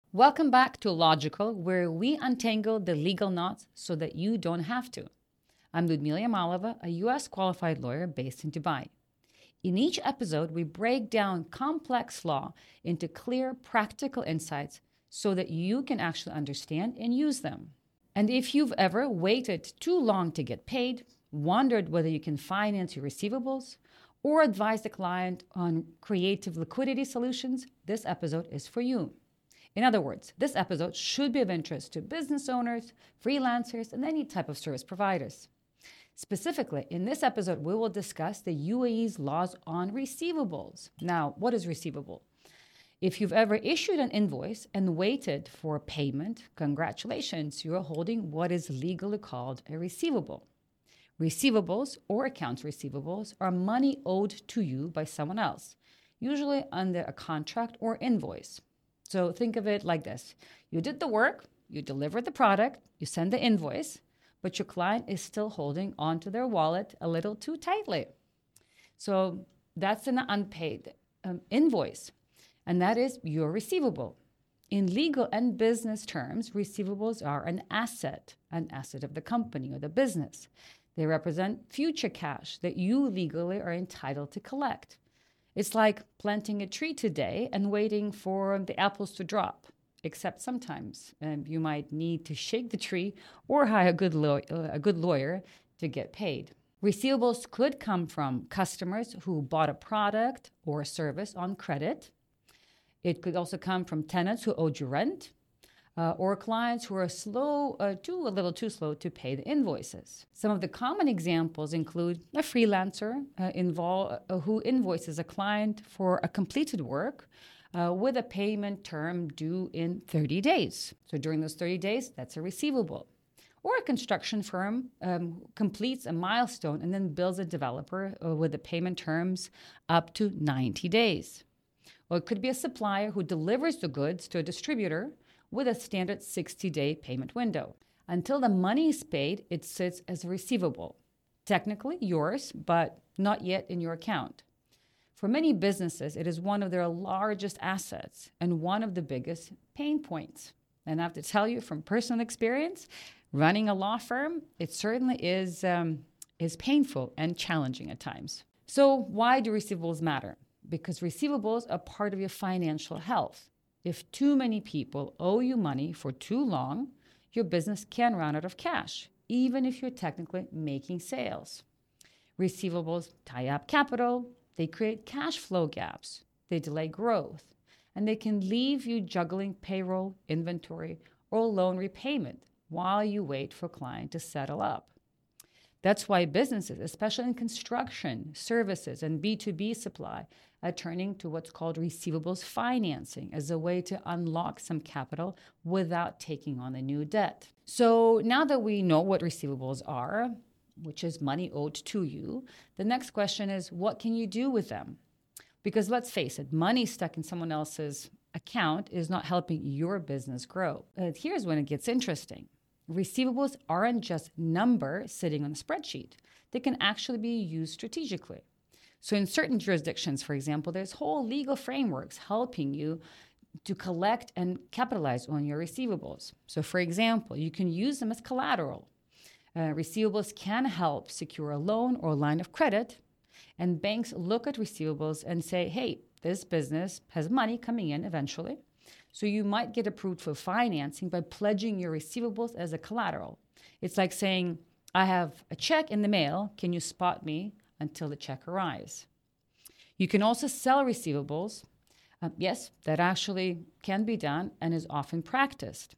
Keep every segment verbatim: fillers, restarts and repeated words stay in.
Welcome back to Logical, where we untangle the legal knots so that you don't have to. I'm Ludmila Yamalova, a U S qualified lawyer based in Dubai. In each episode, we break down complex law into clear, practical insights so that you can actually understand and use them. And if you've ever waited too long to get paid, wondered whether you can finance your receivables, or advise the client on creative liquidity solutions, this episode is for you. In other words, this episode should be of interest to business owners, freelancers, and any type of service providers. Specifically, in this episode, we will discuss the U A E's laws on receivables. Now, what is receivable? If you've ever issued an invoice and waited for payment, congratulations, you're holding what is legally called a receivable. Receivables or accounts receivables are money owed to you by someone else, usually under a contract or invoice. So think of it like this. You did the work, you delivered the product, you send the invoice, but your client is still holding onto their wallet a little too tightly. So that's an unpaid um, invoice, and that is your receivable. In legal and business terms, receivables are an asset, an asset of the company or the business. They represent future cash that you legally are entitled to collect. It's like planting a tree today and waiting for the apples to drop, except sometimes um, you might need to shake the tree or hire a good, law- uh, a good lawyer to get paid. Receivables could come from customers who bought a product or a service on credit. It could also come from tenants who owed you rent, Uh, or clients who are slow, uh, too, a little too slow to pay the invoices. Some of the common examples include a freelancer uh, involve, uh, who invoices a client for a completed work uh, with a payment term due in thirty days. So during those thirty days, that's a receivable. Or a construction firm um, completes a milestone and then bills a developer uh, with the payment terms up to ninety days. Or it could be a supplier who delivers the goods to a distributor with a standard sixty-day payment window. Until the money is paid, it sits as a receivable. Technically yours, but not yet in your account. For many businesses, it is one of their largest assets and one of the biggest pain points. And I have to tell you from personal experience, running a law firm, it certainly is, um, is painful and challenging at times. So why do receivables matter? Because receivables are part of your financial health. If too many people owe you money for too long, your business can run out of cash, even if you're technically making sales. Receivables tie up capital, they create cash flow gaps, they delay growth, and they can leave you juggling payroll, inventory, or loan repayment while you wait for a client to settle up. That's why businesses, especially in construction, services, and B two B supply, are turning to what's called receivables financing as a way to unlock some capital without taking on a new debt. So now that we know what receivables are, which is money owed to you, the next question is, what can you do with them? Because let's face it, money stuck in someone else's account is not helping your business grow. Uh, here's when it gets interesting. Receivables aren't just numbers sitting on a spreadsheet. They can actually be used strategically. So in certain jurisdictions, for example, there's whole legal frameworks helping you to collect and capitalize on your receivables. So for example, you can use them as collateral. Uh, receivables can help secure a loan or line of credit, and banks look at receivables and say, hey, this business has money coming in eventually. So you might get approved for financing by pledging your receivables as a collateral. It's like saying, I have a check in the mail. Can you spot me until the check arrives? You can also sell receivables. Um, yes, that actually can be done and is often practiced.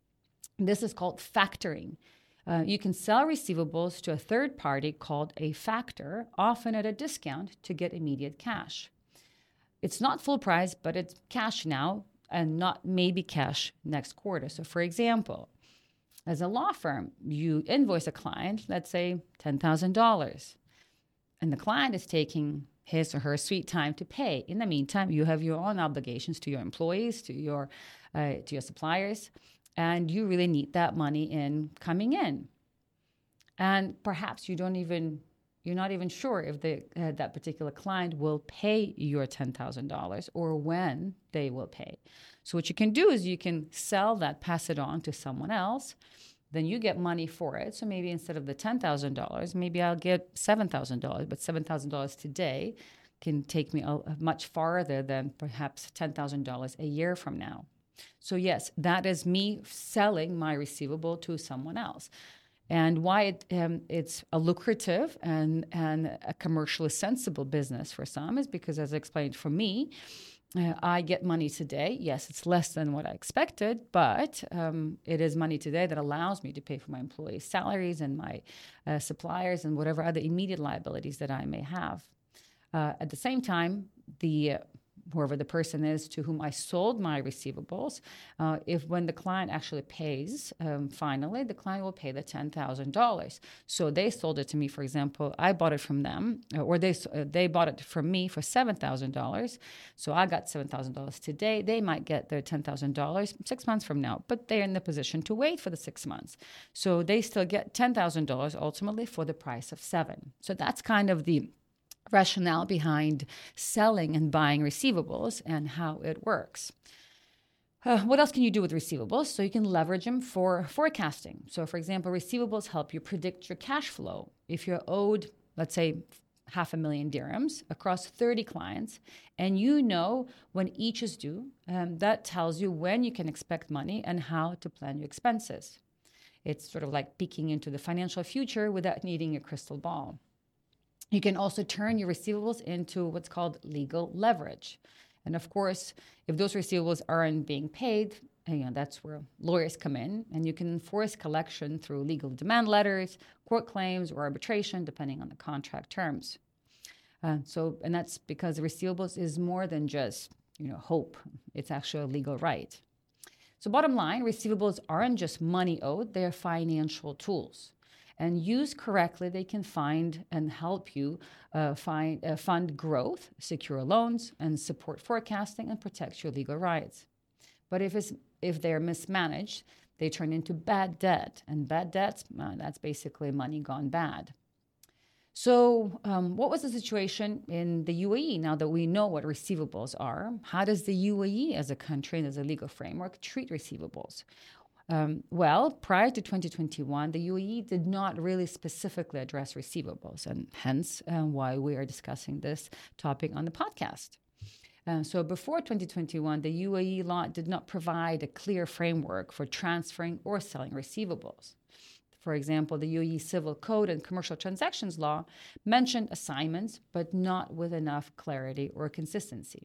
This is called factoring. Uh, you can sell receivables to a third party called a factor, often at a discount to get immediate cash. It's not full price, but it's cash now and not maybe cash next quarter. So for example, as a law firm, you invoice a client, let's say ten thousand dollars, and the client is taking his or her sweet time to pay. In the meantime, you have your own obligations to your employees, to your uh, to your suppliers, and you really need that money in coming in. And perhaps you don't even you're not even sure if the, uh, that particular client will pay your ten thousand dollars or when they will pay. So what you can do is you can sell that, pass it on to someone else. Then you get money for it. So maybe instead of the ten thousand dollars, maybe I'll get seven thousand dollars. But seven thousand dollars today can take me a, much farther than perhaps ten thousand dollars a year from now. So yes, that is me selling my receivable to someone else. And why it, um, it's a lucrative and, and a commercially sensible business for some is because, as I explained, for me, uh, I get money today. Yes, it's less than what I expected, but um, it is money today that allows me to pay for my employees' salaries and my uh, suppliers and whatever other immediate liabilities that I may have. Uh, at the same time, the uh, whoever the person is to whom I sold my receivables, uh, if when the client actually pays, um, finally, the client will pay the ten thousand dollars. So they sold it to me, for example, I bought it from them, or they uh, they bought it from me for seven thousand dollars. So I got seven thousand dollars today. They might get their ten thousand dollars six months from now, but they're in the position to wait for the six months. So they still get ten thousand dollars ultimately for the price of seven. So that's kind of the rationale behind selling and buying receivables and how it works. Uh, what else can you do with receivables? So you can leverage them for forecasting. So for example, receivables help you predict your cash flow. If you're owed, let's say, half a million dirhams across thirty clients, and you know when each is due, um, that tells you when you can expect money and how to plan your expenses. It's sort of like peeking into the financial future without needing a crystal ball. You can also turn your receivables into what's called legal leverage. And of course, if those receivables aren't being paid, you know, that's where lawyers come in, and you can enforce collection through legal demand letters, court claims, or arbitration, depending on the contract terms. Uh, so, and that's because receivables is more than just, you know, hope. It's actually a legal right. So bottom line, receivables aren't just money owed, they're financial tools. And used correctly, they can find and help you uh, find, uh, fund growth, secure loans, and support forecasting and protect your legal rights. But if it's if they're mismanaged, they turn into bad debt, and bad debts, uh, that's basically money gone bad. So, um, what was the situation in the U A E? Now that we know what receivables are, how does the U A E, as a country and as a legal framework, treat receivables? Um, well, prior to twenty twenty-one, the U A E did not really specifically address receivables, and hence uh, why we are discussing this topic on the podcast. Uh, so before twenty twenty-one, the U A E law did not provide a clear framework for transferring or selling receivables. For example, the U A E Civil Code and Commercial Transactions Law mentioned assignments, but not with enough clarity or consistency.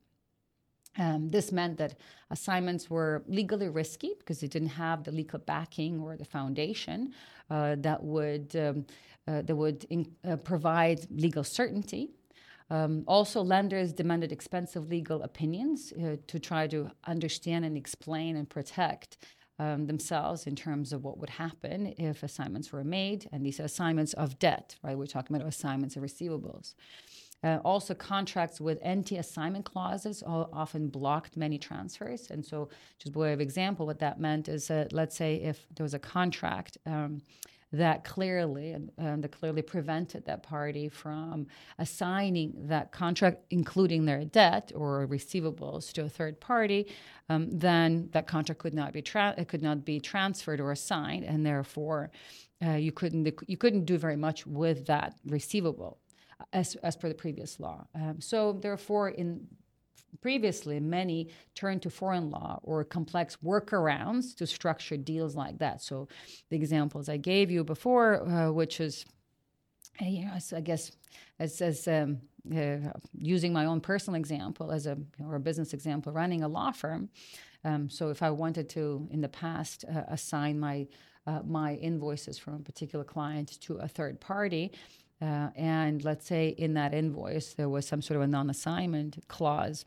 Um, this meant that assignments were legally risky because they didn't have the legal backing or the foundation uh, that would um, uh, that would in, uh, provide legal certainty. Um, also, lenders demanded expensive legal opinions uh, to try to understand and explain and protect um, themselves in terms of what would happen if assignments were made, and these are assignments of debt, right? We're talking about assignments of receivables. Uh, also, contracts with anti-assignment clauses often blocked many transfers. And so, just by way of example, what that meant is that, let's say, if there was a contract um, that clearly um, that clearly prevented that party from assigning that contract, including their debt or receivables, to a third party, um, then that contract could not be tra- it could not be transferred or assigned, and therefore, uh, you couldn't you couldn't do very much with that receivable. As, as per the previous law. Um, so therefore, in previously, many turned to foreign law or complex workarounds to structure deals like that. So the examples I gave you before, uh, which is, you know, I guess, as, as um, uh, using my own personal example as a, or a business example, running a law firm. Um, so if I wanted to, in the past, uh, assign my uh, my invoices from a particular client to a third party, Uh, and let's say in that invoice there was some sort of a non-assignment clause,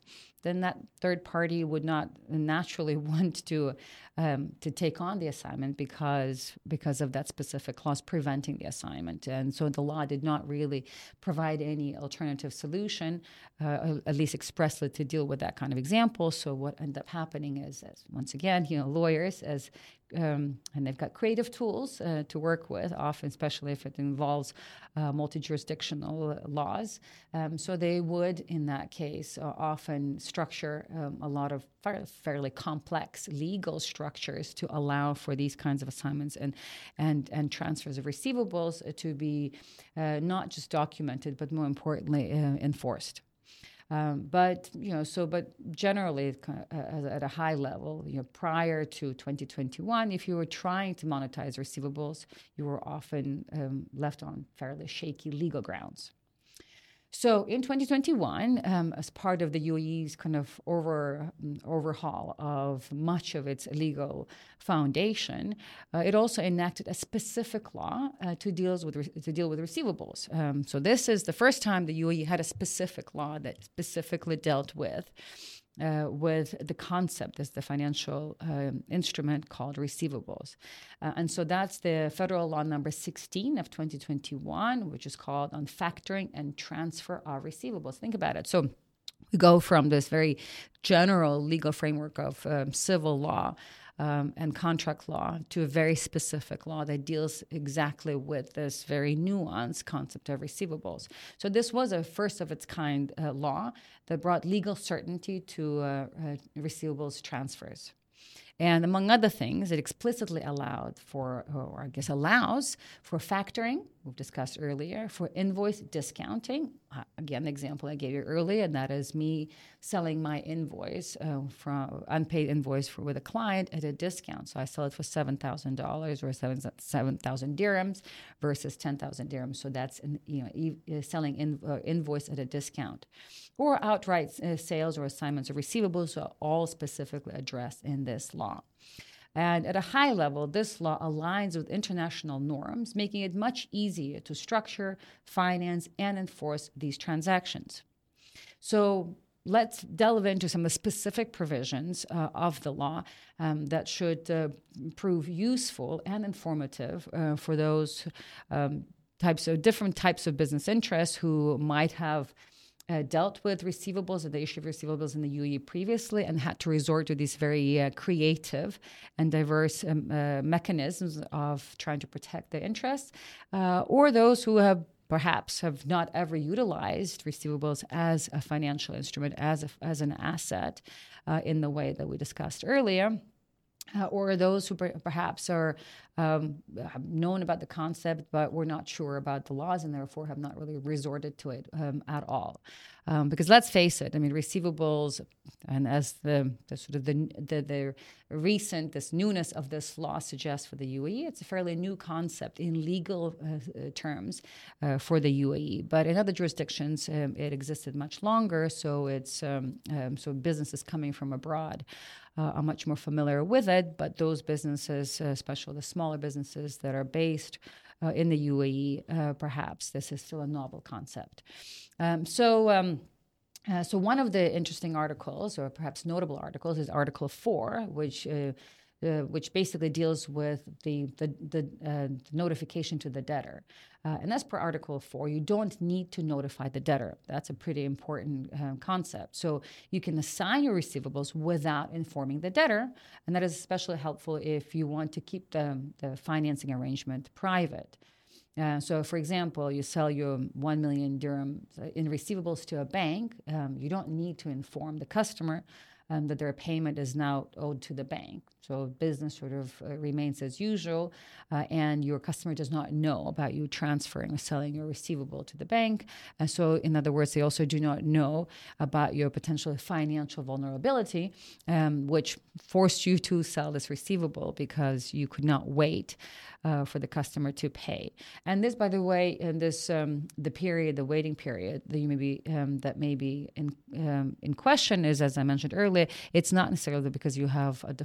then that third party would not naturally want to um, to take on the assignment because because of that specific clause preventing the assignment. And so the law did not really provide any alternative solution, uh, at least expressly, to deal with that kind of example. So what ended up happening is, as once again, you know, lawyers as Um, and they've got creative tools uh, to work with, often, especially if it involves uh, multi-jurisdictional laws. Um, so they would, in that case, uh, often structure um, a lot of fa- fairly complex legal structures to allow for these kinds of assignments and and and transfers of receivables to be uh, not just documented, but more importantly, uh, enforced. Um, but you know, so but generally, uh, at a high level, you know, prior to twenty twenty-one, if you were trying to monetize receivables, you were often um, left on fairly shaky legal grounds. So in twenty twenty-one, um, as part of the U A E's kind of over um, overhaul of much of its legal foundation, uh, it also enacted a specific law uh, to deals with re- to deal with receivables. Um, so this is the first time the U A E had a specific law that specifically dealt with Uh, with the concept as the financial um, instrument called receivables. Uh, and so that's the federal law number sixteen of twenty twenty-one, which is called on factoring and transfer of receivables. Think about it. So we go from this very general legal framework of um, civil law Um, and contract law to a very specific law that deals exactly with this very nuanced concept of receivables. So this was a first of its kind uh, law that brought legal certainty to uh, uh, receivables transfers. And among other things, it explicitly allowed for, or I guess allows, for factoring, we've discussed earlier, for invoice discounting. Uh, again, the example I gave you earlier, and that is me selling my invoice, uh, from unpaid invoice for with a client at a discount. So I sell it for seven thousand dollars or seven thousand dirhams versus ten thousand dirhams. So that's an, you know e- selling in, uh, invoice at a discount. Or outright uh, sales or assignments of receivables are all specifically addressed in this law. And at a high level, this law aligns with international norms, making it much easier to structure, finance, and enforce these transactions. So let's delve into some of the specific provisions uh, of the law um, that should uh, prove useful and informative uh, for those um, types of different types of business interests who might have Uh, dealt with receivables or the issue of receivables in the U A E previously and had to resort to these very uh, creative and diverse um, uh, mechanisms of trying to protect their interests, uh, or those who have perhaps have not ever utilized receivables as a financial instrument, as a, as an asset uh, in the way that we discussed earlier. Uh, or those who per- perhaps are um, have known about the concept but were not sure about the laws and therefore have not really resorted to it um, at all. Um, because let's face it, I mean, receivables, and as the, the sort of the, the the recent, this newness of this law suggests for the U A E, it's a fairly new concept in legal uh, terms uh, for the U A E. But in other jurisdictions, um, it existed much longer, so it's um, um, so businesses coming from abroad Uh, are much more familiar with it, but those businesses, uh, especially the smaller businesses that are based uh, in the U A E, uh, perhaps this is still a novel concept. Um, so, um, uh, so one of the interesting articles, or perhaps notable articles, is Article Four, which uh, uh, which basically deals with the the, the uh, notification to the debtor. Uh, and that's per Article four. You don't need to notify the debtor. That's a pretty important uh, concept. So you can assign your receivables without informing the debtor, and that is especially helpful if you want to keep the, the financing arrangement private. Uh, so, for example, you sell your one million dirhams in receivables to a bank. Um, you don't need to inform the customer um, that their payment is now owed to the bank. So business sort of uh, remains as usual, uh, and your customer does not know about you transferring or selling your receivable to the bank. And so, in other words, they also do not know about your potential financial vulnerability, um, which forced you to sell this receivable because you could not wait uh, for the customer to pay. And this, by the way, in this um, the period, the waiting period that you may be um, that may be in um, in question is, as I mentioned earlier, it's not necessarily because you have a defaulting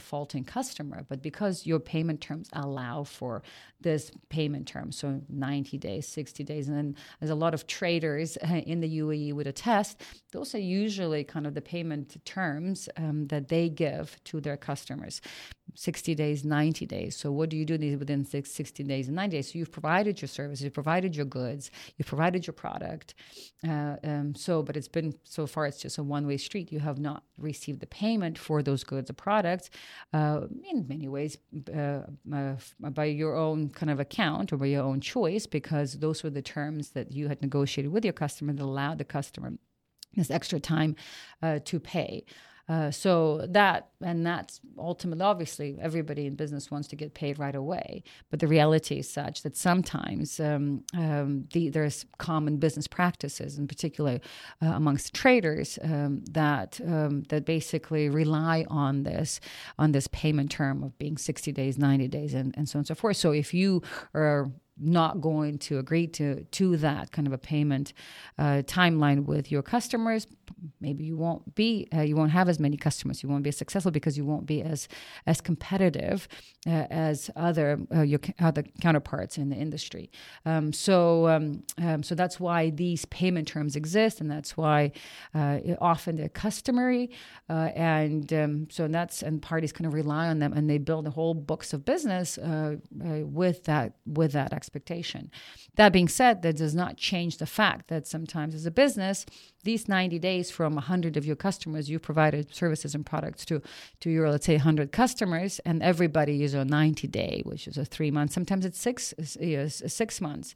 customer, but because your payment terms allow for this payment term, so ninety days, sixty days, and then there's a lot of traders in the U A E would attest, those are usually kind of the payment terms um, that they give to their customers. sixty days, ninety days. So what do you do within sixty days and ninety days? So you've provided your services, you've provided your goods, you've provided your product. Uh, um, so, but it's been, so far it's just a one-way street. You have not received the payment for those goods or products uh, in many ways uh, uh, by your own kind of account or by your own choice, because those were the terms that you had negotiated with your customer that allowed the customer this extra time uh, to pay. Uh, so that, and that's ultimately, obviously, everybody in business wants to get paid right away. But the reality is such that sometimes um, um, the, there's common business practices, in particular uh, amongst traders, um, that um, that basically rely on this on this payment term of being sixty days, ninety days, and, and so on and so forth. So if you are not going to agree to to that kind of a payment uh, timeline with your customers, maybe you won't be uh, you won't have as many customers, you won't be as successful because you won't be as as competitive uh, as other uh, your other counterparts in the industry. Um, so um, um, so that's why these payment terms exist, and that's why uh, often they're customary, uh, and um, so that's and parties kind of rely on them, and they build the whole books of business uh, uh, with that with that expectation. That being said, that does not change the fact that sometimes as a business, these ninety days from one hundred of your customers, you provided services and products to, to your, let's say, one hundred customers, and everybody is a ninety day, which is a three months. Sometimes it's six, yes, six months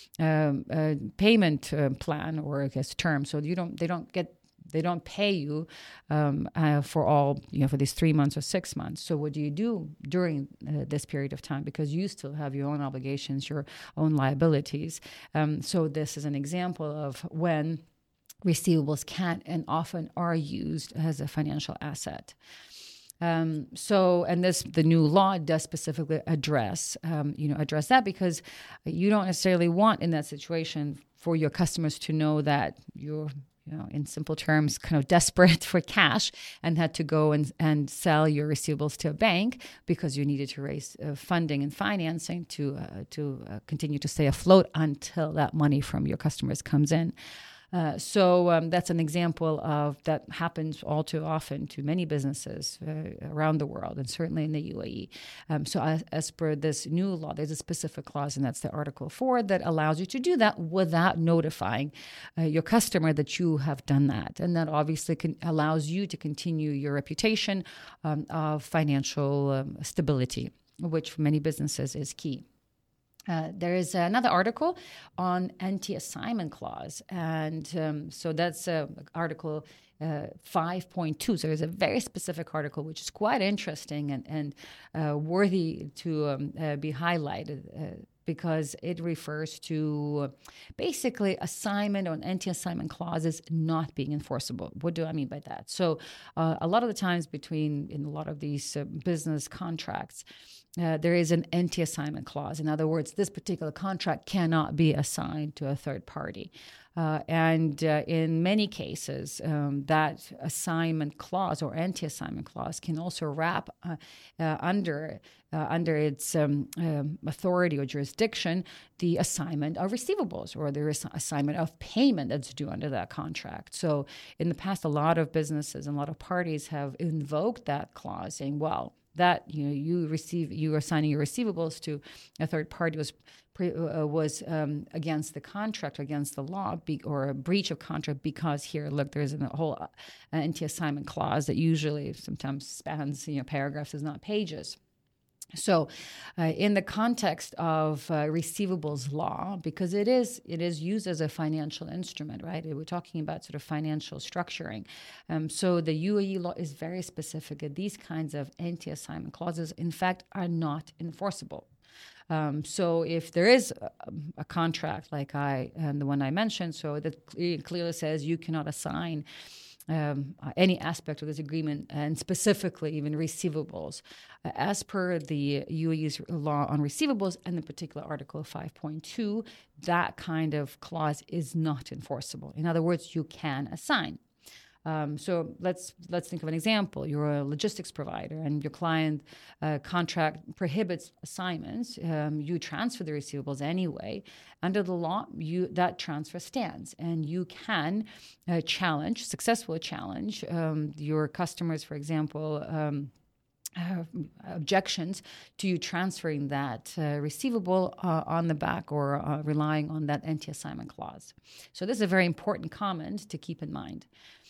um, uh, payment uh, plan or I guess term. So you don't, they don't get They don't pay you um, uh, for all, you know, for these three months or six months. So what do you do during uh, this period of time? Because you still have your own obligations, your own liabilities. Um, so this is an example of when receivables can and often are used as a financial asset. Um, so, and this, the new law does specifically address, um, you know, address that, because you don't necessarily want in that situation for your customers to know that you're, you know, in simple terms, kind of desperate for cash and had to go and, and sell your receivables to a bank because you needed to raise uh, funding and financing to uh, to uh, continue to stay afloat until that money from your customers comes in. Uh, so um, that's an example of that happens all too often to many businesses uh, around the world, and certainly in the U A E. Um, so as, as per this new law, there's a specific clause, and that's the Article four, that allows you to do that without notifying uh, your customer that you have done that. And that obviously can, allows you to continue your reputation um, of financial um, stability, which for many businesses is key. Uh, there is another article on anti-assignment clause, and um, so that's uh, Article uh, five point two. So there's a very specific article which is quite interesting and, and uh, worthy to um, uh, be highlighted uh, because it refers to basically assignment or anti-assignment clauses not being enforceable. What do I mean by that? So uh, a lot of the times between in a lot of these uh, business contracts, Uh, there is an anti-assignment clause. In other words, this particular contract cannot be assigned to a third party. Uh, and uh, in many cases, um, that assignment clause or anti-assignment clause can also wrap uh, uh, under uh, under its um, um, authority or jurisdiction the assignment of receivables or the assignment of payment that's due under that contract. So in the past, a lot of businesses and a lot of parties have invoked that clause, saying, well, that you know you receive you are assigning your receivables to a third party was pre, uh, was um, against the contract or against the law be, or a breach of contract because here look there's a whole uh, anti-assignment clause that usually sometimes spans you know paragraphs, is not pages. So, uh, in the context of uh, receivables law, because it is it is used as a financial instrument, right? We're talking about sort of financial structuring. Um, so the U A E law is very specific that these kinds of anti-assignment clauses, in fact, are not enforceable. Um, so if there is a, a contract like I, um, the one I mentioned, so that clearly says you cannot assign Um, uh, any aspect of this agreement, and specifically even receivables, uh, as per the U A E's law on receivables and the particular Article five point two, that kind of clause is not enforceable. In other words, you can assign. Um, so let's let's think of an example. You're a logistics provider, and your client uh, contract prohibits assignments. Um, you transfer the receivables anyway. Under the law, you that transfer stands, and you can uh, challenge, successfully challenge um, your customers, for example. Um, Uh, objections to you transferring that uh, receivable uh, on the back or uh, relying on that anti-assignment clause. So this is a very important comment to keep in mind.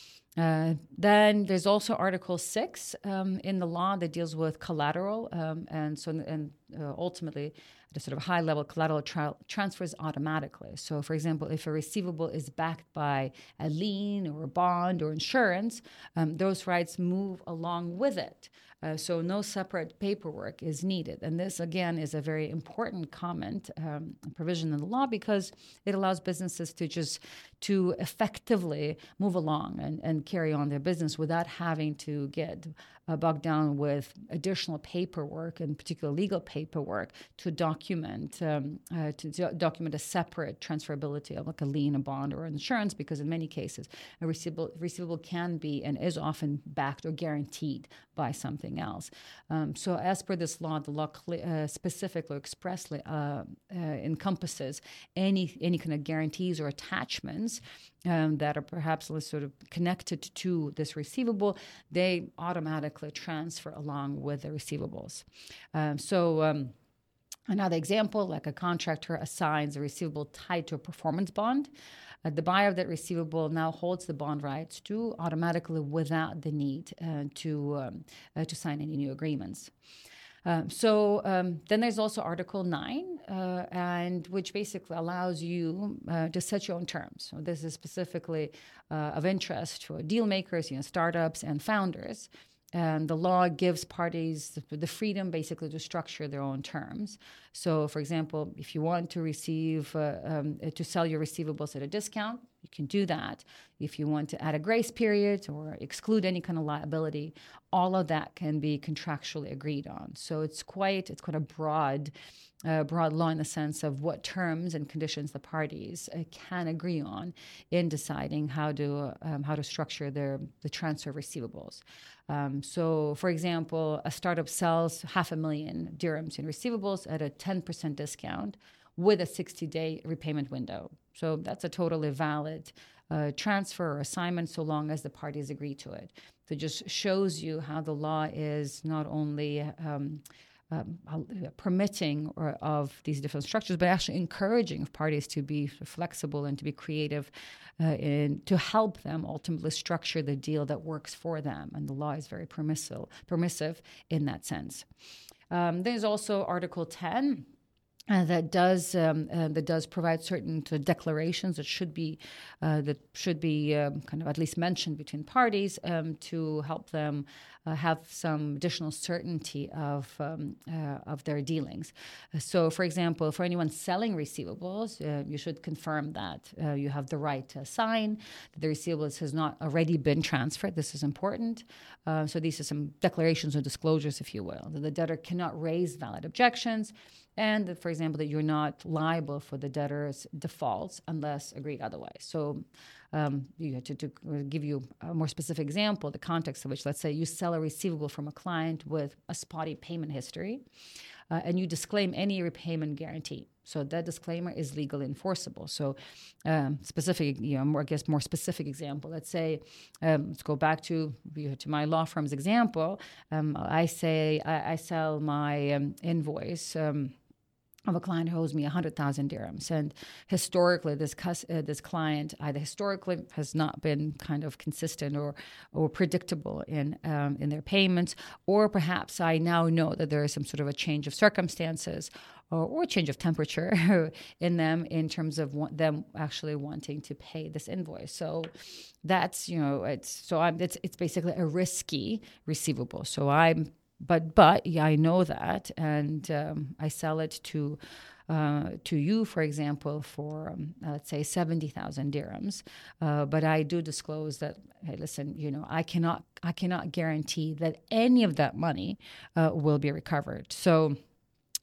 Uh, then there's also Article six um, in the law that deals with collateral, um, and so and uh, ultimately, at a sort of high level, collateral tra- transfers automatically. So, for example, if a receivable is backed by a lien or a bond or insurance, um, those rights move along with it. Uh, so no separate paperwork is needed. And this, again, is a very important comment, um, provision in the law, because it allows businesses to just to effectively move along and, and carry on their business without having to get uh, bogged down with additional paperwork, and particular legal paperwork, to document um, uh, to do- document a separate transferability of like a lien, a bond, or insurance, because in many cases a receivable, receivable can be and is often backed or guaranteed by something else. Um, so as per this law, the law cl- uh, specifically or expressly uh, uh, encompasses any any kind of guarantees or attachments um, that are perhaps sort of connected to this receivable. They automatically transfer along with the receivables. Um, so um, another example, like a contractor assigns a receivable tied to a performance bond. Uh, the buyer of that receivable now holds the bond rights to automatically without the need uh, to um, uh, to sign any new agreements. Um, so um, then there's also Article nine, uh, and which basically allows you uh, to set your own terms. So this is specifically uh, of interest for deal makers, you know, startups and founders. And the law gives parties the freedom basically to structure their own terms. So, for example, if you want to receive, uh, um, to sell your receivables at a discount, you can do that. If you want to add a grace period or exclude any kind of liability, all of that can be contractually agreed on. So it's quite it's quite a broad Uh, broad law in the sense of what terms and conditions the parties uh, can agree on in deciding how to uh, um, how to structure their the transfer of receivables. Um, so, for example, a startup sells half a million dirhams in receivables at a ten percent discount with a sixty-day repayment window. So that's a totally valid uh, transfer or assignment so long as the parties agree to it. So it just shows you how the law is not only um, Um, permitting or of these different structures, but actually encouraging parties to be flexible and to be creative uh, in, to help them ultimately structure the deal that works for them. And the law is very permissive, permissive in that sense. Um, there's also Article ten. Uh, that does um, uh, that does provide certain uh, declarations that should be uh, that should be um, kind of at least mentioned between parties um, to help them uh, have some additional certainty of um, uh, of their dealings. Uh, so, for example, for anyone selling receivables, uh, you should confirm that uh, you have the right to assign that the receivables has not already been transferred. This is important. Uh, so, these are some declarations or disclosures, if you will, that the debtor cannot raise valid objections. And that, for example, that you're not liable for the debtor's defaults unless agreed otherwise. So um, you have to, to give you a more specific example, the context of which, let's say you sell a receivable from a client with a spotty payment history, uh, and you disclaim any repayment guarantee. So that disclaimer is legally enforceable. So um, specific, you know, more, I guess more specific example. Let's say, um, let's go back to to my law firm's example. Um, I say I, I sell my um, invoice. Um, of a client who owes me one hundred thousand dirhams. And historically, this cus- uh, this client either historically has not been kind of consistent or or predictable in um, in their payments, or perhaps I now know that there is some sort of a change of circumstances or, or a change of temperature in them in terms of want, them actually wanting to pay this invoice. So that's, you know, it's so I'm, it's it's basically a risky receivable. So I'm But but yeah, I know that, and um, I sell it to uh, to you, for example, for um, uh, let's say seventy thousand dirhams. Uh, but I do disclose that, hey, listen, you know, I cannot I cannot guarantee that any of that money uh, will be recovered. So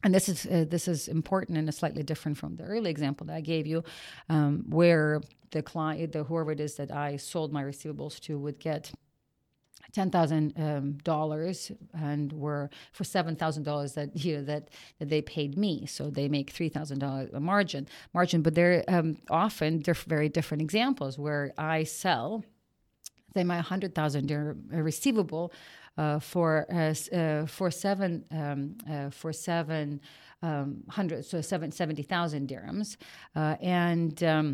and this is uh, this is important and is slightly different from the early example that I gave you, um, where the client, the whoever it is that I sold my receivables to, would get ten thousand um, dollars, and were for seven thousand dollars that you know that that they paid me. So they make three thousand dollars a margin margin. But they're um, often diff- very different examples where I sell, say, my hundred thousand dirham receivable uh, for uh, uh, for seven um, uh, for seven um, hundred so seven seventy thousand dirhams, uh, and um,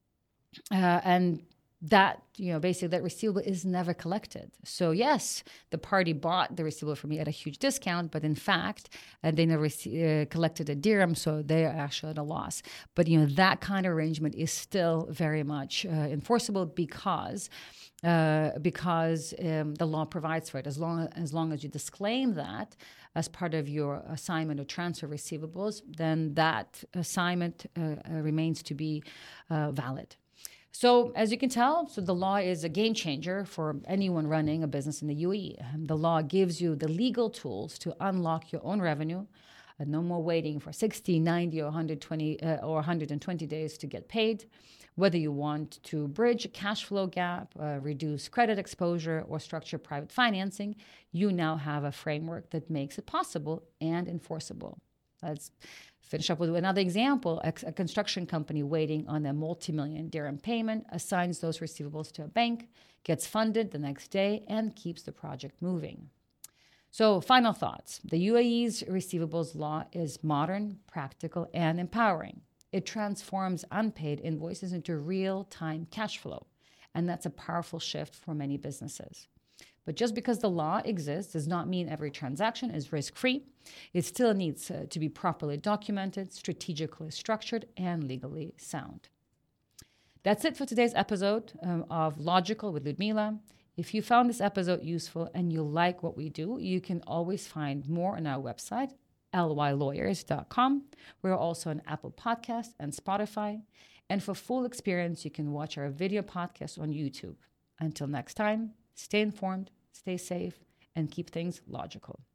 uh, and. That, you know, basically that receivable is never collected. So yes, the party bought the receivable from me at a huge discount, but in fact, uh, they never uh, collected a dirham, so they are actually at a loss. But, you know, that kind of arrangement is still very much uh, enforceable because uh, because um, the law provides for it. As long as long as you disclaim that as part of your assignment or transfer receivables, then that assignment uh, uh, remains to be uh, valid. So as you can tell, so the law is a game changer for anyone running a business in the U A E. The law gives you the legal tools to unlock your own revenue. Uh, no more waiting for sixty, ninety, or one hundred twenty uh, or one hundred twenty days to get paid. Whether you want to bridge a cash flow gap, uh, reduce credit exposure, or structure private financing, you now have a framework that makes it possible and enforceable. Let's finish up with another example. A, a construction company waiting on a multi-million dirham payment assigns those receivables to a bank, gets funded the next day, and keeps the project moving. So, final thoughts. The U A E's receivables law is modern, practical, and empowering. It transforms unpaid invoices into real-time cash flow, and that's a powerful shift for many businesses. But just because the law exists does not mean every transaction is risk-free. It still needs uh, to be properly documented, strategically structured, and legally sound. That's it for today's episode um, of Logical with Ludmila. If you found this episode useful and you like what we do, you can always find more on our website, l y lawyers dot com. We're also on Apple Podcasts and Spotify. And for full experience, you can watch our video podcast on YouTube. Until next time, stay informed, stay safe, and keep things logical.